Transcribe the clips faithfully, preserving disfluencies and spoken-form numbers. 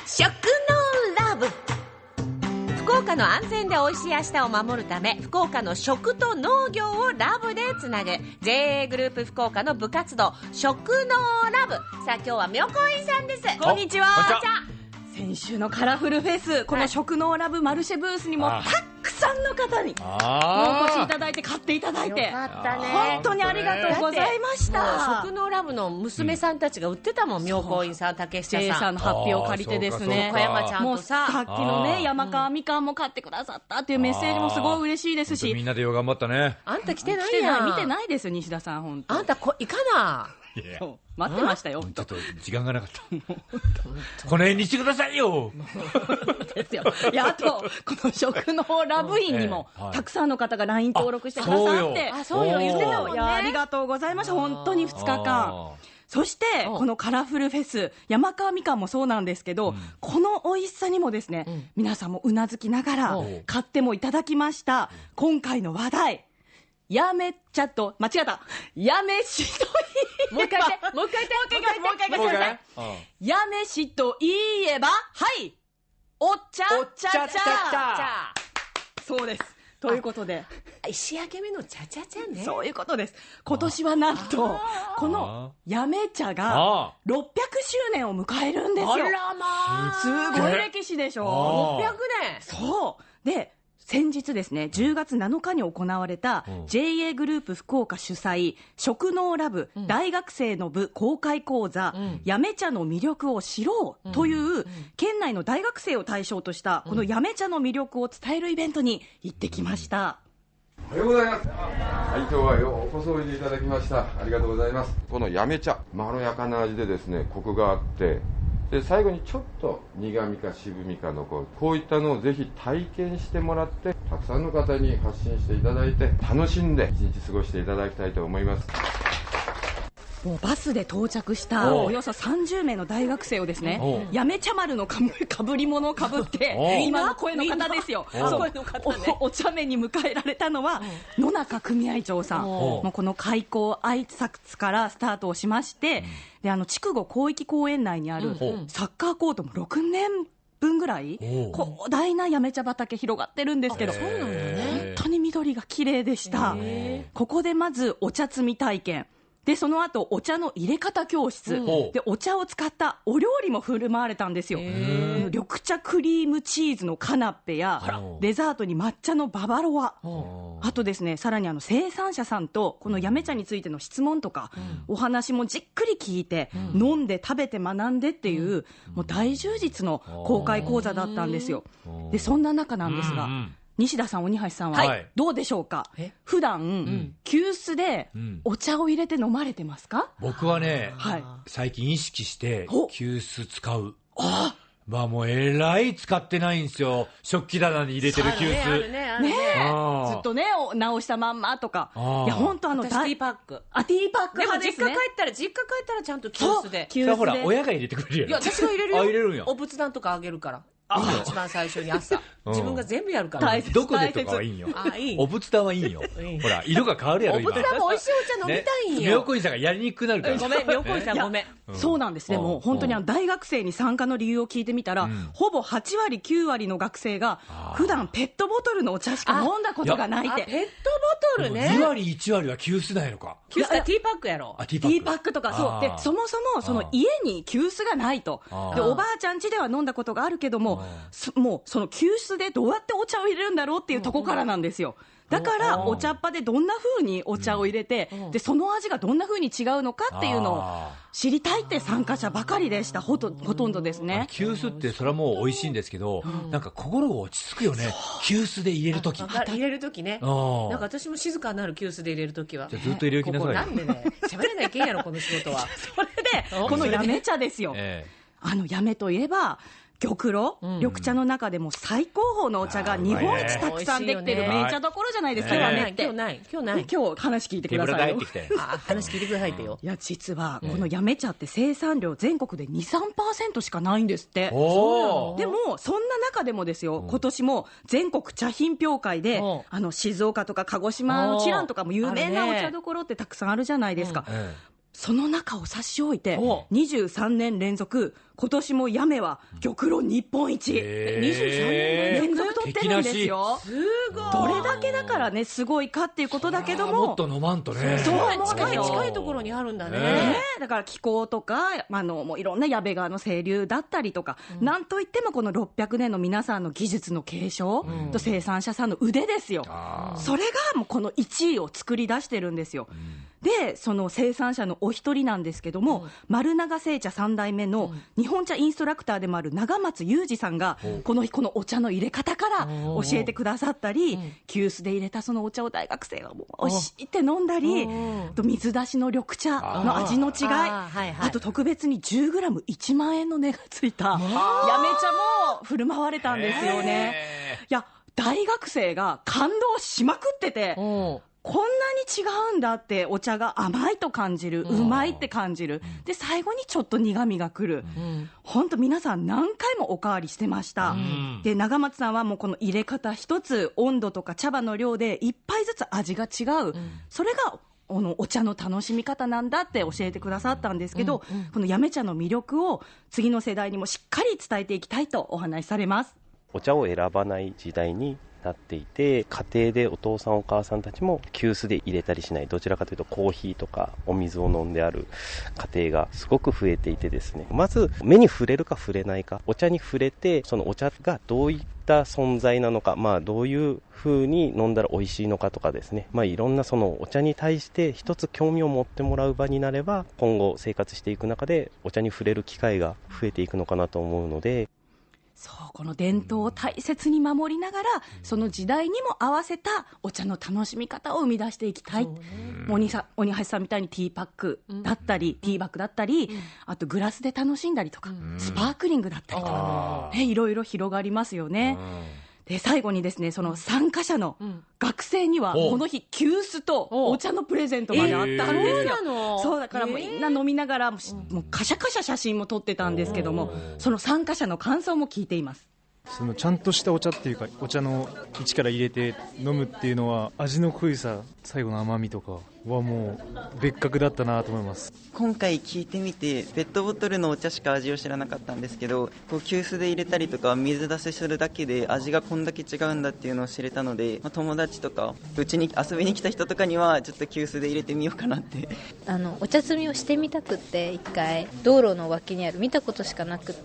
食のラブ。福岡の安全で美味しい明日を守るため、福岡の食と農業をラブでつなぐ ジェイエー グループ福岡の部活動食のラブ。さあ今日はみょこいさんです。 こんにちは。 こんにちは。 先週のカラフルフェス、この食のラブマルシェブースにもたくさんの方にお越しいただいて買っていただいて、 よかったね。 本当にありがとうございました。 食のラブの娘さんたちが売ってたもん、妙高院さん、竹下さんジェイさんの発表を借りてですね、 小山ちゃんとさ、 さっきのね山川みかんも買ってくださったっていうメッセージもすごい嬉しいですし、 みんなでよう頑張ったね。 あんた来てない来てやん。 ない見てないですよ西田さん。本当あんたこ行かな。 そう待ってましたよ。 ちょっと時間がなかったこの辺にしてくださいよですよ。いや、あとこの食のラブインにも、 ええはい、 たくさんの方が ライン 登録してくださってあ、そうよ、言ってたもんね。 いや、ありがとうございました。本当にふつかかん。そしてこのカラフルフェス、山川みかんもそうなんですけど、うん、この美味しさにもですね、うん、皆さんもうなずきながら買ってもいただきました、うん、今回の話題、やめちゃっと間違ったやめしといえば、 もう一回言ってもう一回言ってもう一回言ってもう一回言ってください。やめしといえば、はいお茶お茶茶茶。 そうです。ということで石焼け目の茶茶茶ね。 そういうことです。今年はなんとこのやめ茶がろっぴゃくしゅうねんを迎えるんですよ。 あらまあ、 すごい歴史でしょ。 ろっぴゃくねん。 そうで、先日ですね、じゅうがつなのかに行われた ジェイエー グループ福岡主催食農ラブ大学生の部公開講座、うん、やめ茶の魅力を知ろうという、うんうん、県内の大学生を対象としたこのやめ茶の魅力を伝えるイベントに行ってきました。 おはようございます。はい、今日はようこそおいでいただきました。ありがとうございます。このやめ茶、まろやかな味でですね、コクがあって、で最後にちょっと苦みか渋みか残る、こういったのをぜひ体験してもらって、たくさんの方に発信していただいて、楽しんで一日過ごしていただきたいと思います。 もうバスで到着したおよそさんじゅうめいの大学生をですね、やめ茶丸のかぶり物をかぶって今の声の方ですよ、そうお, お茶目に迎えられたのは野中組合長さん。もうこの開校挨拶からスタートをしまして、であの筑後広域公園内にあるサッカーコートもろくねんぶんぐらい広大なやめ茶畑広がってるんですけど、 そうなんだね、 本当に緑が綺麗でした。ここでまずお茶摘み体験で、その後お茶の入れ方教室、うん、でお茶を使ったお料理も振る舞われたんですよ。緑茶クリームチーズのカナッペやデザートに抹茶のババロア、あとですね、さらにあの生産者さんとこのやめ茶についての質問とか、うん、お話もじっくり聞いて、うん、飲んで食べて学んでっていう、うん、もう大充実の公開講座だったんですよ。でそんな中なんですが、うんうん、西田さん、鬼橋さんは、はい、どうでしょうか。普段、うん、急須でお茶を入れて飲まれてますか。 僕はね、はい、最近意識して急須使う。あまあもうえらい使ってないんですよ、食器棚に入れてる急須ね。ねえずっとね直したまんまとか。いや本当あのティーパックあティーパックでも実家帰ったら実家帰ったらちゃんと急須で。 急須でほら親が入れてくれるやん。 いや私が入れるよ。 あ入れるんや。 お仏壇とかあげるから。一番最初に朝自分が全部やるから。 どこでとかはいいんよ。 あいいお仏壇はいいんよ。ほら色が変わるやろ。 お仏壇も美味しいお茶飲みたいんよ。 妙高院さんがやりにくくなるから。 ごめん妙高院さんごめん。 そうなんですね。もう本当にあの大学生に参加の理由を聞いてみたら、ほぼはちわりきゅうわりの学生が普段ペットボトルのお茶しか飲んだことがないって。 ペットボトルね。 にわりいちわりは急須ないのか。 急須はティーパックやろ。 ティーパックとか。そうでそもそもその家に急須がないと。でおばあちゃん家では飲んだことがあるけども、もうその急須でどうやってお茶を入れるんだろうっていうとこからなんですよ。だからお茶っ葉でどんな風にお茶を入れて、でその味がどんな風に違うのかっていうのを知りたいって参加者ばかりでした。ほと、ほとんどですね。 急須ってそれはもう美味しいんですけど、うん、なんか心が落ち着くよね。急須で入れるとき。 入れるときね。なんか私も静かになる急須で入れるときは。 じゃずっと入れる気なさい。ここなんでね喋れないけんやろこの仕事は。 それでこのやめ茶ですよ。えー、あのやめといえば。玉露、うん、緑茶の中でも最高峰のお茶が日本一たくさんできてる名茶どころじゃないですか。今日今日ない今日ない今日話聞いてくださいよ。 あ話聞いてくださいってよ。 いや実はこのやめ茶って生産量全国で にさんパーセント しかないんですって。でもそんな中でもですよ、今年も全国茶品評会であの静岡とか鹿児島の知覧とかも有名なお茶どころってたくさんあるじゃないですか。 その中を差し置いてにじゅうさんねん連続今年もやめは玉露日本一、 えー、 にじゅうさんねん連続取ってるんですよ。 すごい。 どれだけだからねすごいかっていうことだけども、 もっと飲まんとね。 そう思う近い近いところにあるんだね。 ねだから気候とかあのもういろんな矢部川の清流だったりとか、うん、なんといってもこのろっぴゃくねんの皆さんの技術の継承、うん、と生産者さんの腕ですよ。それがもうこのいちいを作り出してるんですよ。うん、でその生産者のお一人なんですけども、うん、丸永製茶さん代目の日本茶インストラクターでもある長松裕二さんが、うん、この日このお茶の入れ方から教えてくださったり、うん、急須で入れたそのお茶を大学生がもうおいしいって飲んだり、と水出しの緑茶の味の違い、 あ,、はいはい、あと特別に じゅうグラムいちまんえんの値がついたやめ茶も振る舞われたんですよね。いや大学生が感動しまくってて、こんなに違うんだって、お茶が甘いと感じる、うまいって感じる、で最後にちょっと苦みがくる、本当、うん、皆さん何回もおかわりしてました、うん、で長松さんはもうこの入れ方一つ、温度とか茶葉の量で一杯ずつ味が違う、うん、それがこのお茶の楽しみ方なんだって教えてくださったんですけど、うんうん、このやめ茶の魅力を次の世代にもしっかり伝えていきたいとお話しされます。 お茶を選ばない時代になっていて、家庭でお父さんお母さんたちも急須で入れたりしない、どちらかというとコーヒーとかお水を飲んである家庭がすごく増えていてですね、まず目に触れるか触れないか、お茶に触れてそのお茶がどういった存在なのか、まあどういう風に飲んだら美味しいのかとかですね、まあいろんなそのお茶に対して一つ興味を持ってもらう場になれば、今後生活していく中でお茶に触れる機会が増えていくのかなと思うので、 そうこの伝統を大切に守りながら、その時代にも合わせたお茶の楽しみ方を生み出していきたい、ね、鬼さ鬼橋さんみたいにティーパックだったり、うん、ティーバッグだったり、うん、あとグラスで楽しんだりとか、うん、スパークリングだったりとか、ね、いろいろ広がりますよね。で最後にですね、その参加者の学生にはこの日急須とお茶のプレゼントまであったんですよ。えー、そうなの？そうだからもうみんな飲みながらもうカシャカシャ写真も撮ってたんですけども、その参加者の感想も聞いています。 そのちゃんとしたお茶っていうか、お茶の一から入れて飲むっていうのは、味の濃いさ、最後の甘みとかはもう別格だったなと思います。 今回聞いてみて、ペットボトルのお茶しか味を知らなかったんですけど、こう急須で入れたりとか水出しするだけで味がこんだけ違うんだっていうのを知れたので、まあ、友達とかうちに遊びに来た人とかにはちょっと急須で入れてみようかなってあのお茶摘みをしてみたくって、一回道路の脇にある、見たことしかなくって、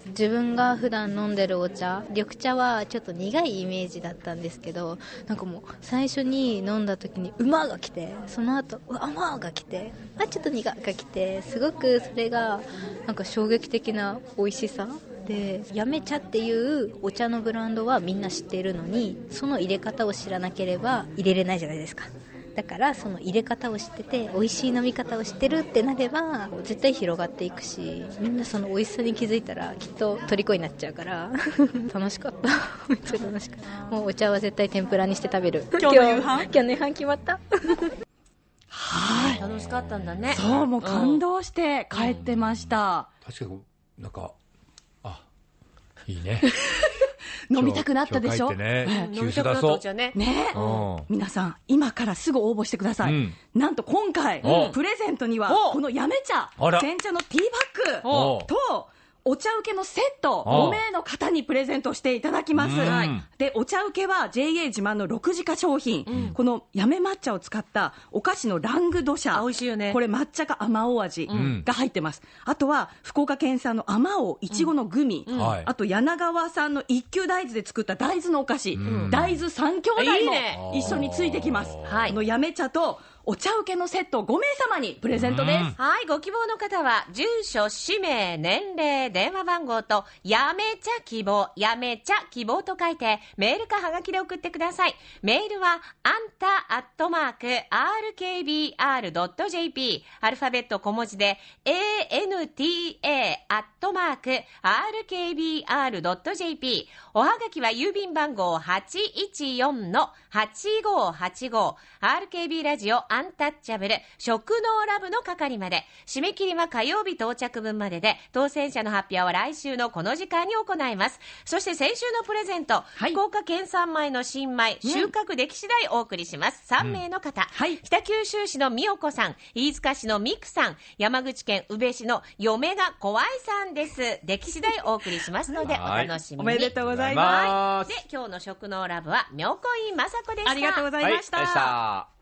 自分が普段飲んでるお茶、緑茶はちょっと苦いイメージだったんですけど、なんかもう最初に飲んだ時にうまが来て、その後う甘が来て、あちょっと苦が来て、すごくそれがなんか衝撃的な美味しさで、やめ茶っていうお茶のブランドはみんな知っているのに、その入れ方を知らなければ入れれないじゃないですか。だからその入れ方を知ってて、美味しい飲み方を知ってるってなれば絶対広がっていくし、みんなその美味しさに気づいたらきっと虜になっちゃうから楽しかっためっちゃ楽しかった。もうお茶は絶対天ぷらにして食べる。 今日の夕飯今日の夕飯決まったはい、楽しかったんだね。 そう、もう感動して帰ってました、 うん、確かになんかあいいね飲みたくなったでしょ。 ね、急須だそうね。 ね、うん、皆さん今からすぐ応募してください、うん、なんと今回プレゼントにはこのやめ茶煎茶のティーバッグとお茶受けのセットごめいの方にプレゼントしていただきます。でお茶受けは ジェーエー 自慢のろくじか商品、うん、このやめ抹茶を使ったお菓子のラングドシャ、 美味しいよね。 これ抹茶か甘お味が入ってます、うん、あとは福岡県産の甘おいちごのグミ、うんうん、あと柳川産の一級大豆で作った大豆のお菓子、うん、大豆三兄弟も一緒についてきます。はい、このやめ茶とお茶受けのセットごめい様にプレゼントです、うん、 はい、ご希望の方は住所、氏名、年齢、電話番号とやめ茶希望、やめ茶希望と書いてメールかはがきで送ってください。メールはあんたアットマーク アールケービーアールドットジェーピー、 アルファベット小文字で エーエヌティーエー アットマーク アールケービーアールドットジェーピー、 おはがきは郵便番号 はちいちよんのはちごーはちごー、 アールケービー ラジオアンタッチャブル食農ラブの係まで。締め切りは火曜日到着分までで、当選者の発表は来週のこの時間に行います。そして先週のプレゼント、はい、福岡県産米の新米、うん、収穫でき次第お送りします。さんめいの方、うんはい、北九州市のみよこさん、飯塚市のみくさん、山口県宇部市の嫁が怖いさんです。でき次第お送りしますのでお楽しみに。 おめでとうございます。 で、今日の食農ラブは妙高院雅子でした。 ありがとうございました。 はい、